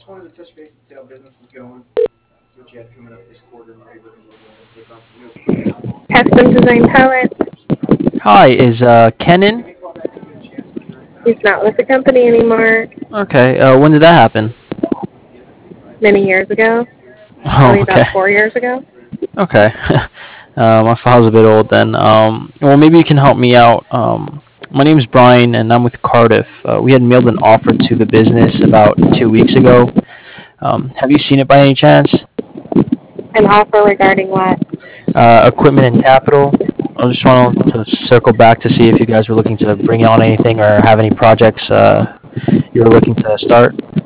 Custom Design Talent. Hi, is Kenan? He's not with the company anymore. Okay, when did that happen? Many years ago, Oh, probably okay. about 4 years ago. Okay. My file's a bit old then. Well, maybe you can help me out. My name's Brian, and I'm with Cardiff. We had mailed an offer to the business about 2 weeks ago. Have you seen it by any chance? An offer regarding what? Equipment and capital. I just wanted to circle back to see if you guys were looking to bring on anything or have any projects you're looking to start.